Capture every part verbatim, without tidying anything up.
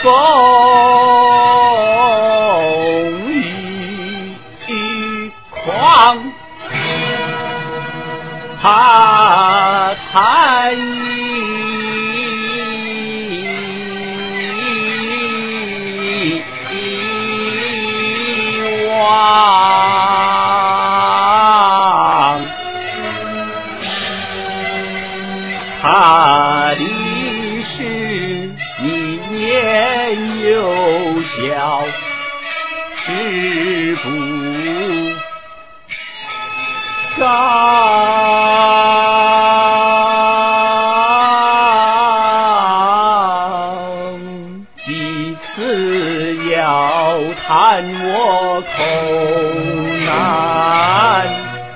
风雨狂，他叹一望，他的是一年幼小，志不刚，几次要叹我口难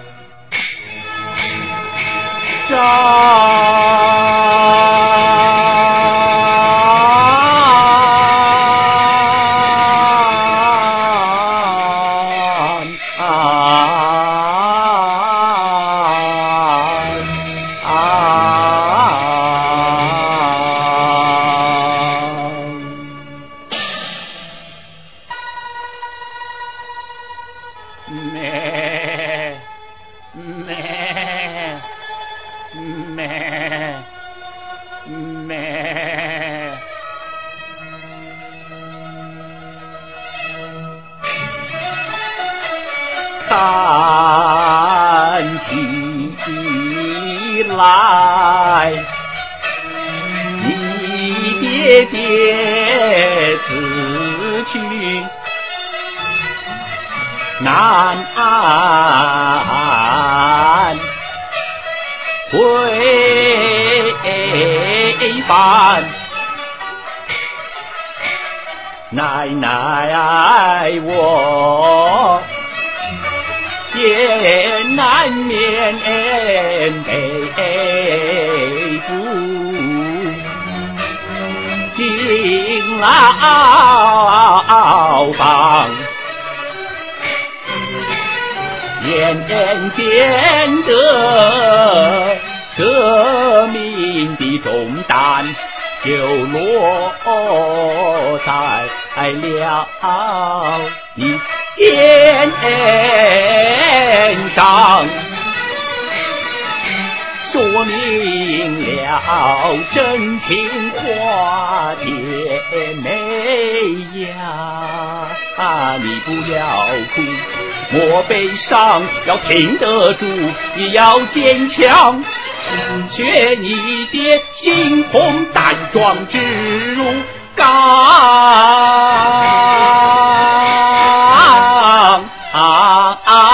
咩咩咩咩，看起来你爹爹自去难回返，奶奶我也难免背负进牢房，眼见得革命的重担就落在了你肩上，说明了真情话，姐妹呀，你不要哭，莫悲伤，要挺得住，你要坚强，学你爹心红胆壮志如钢啊啊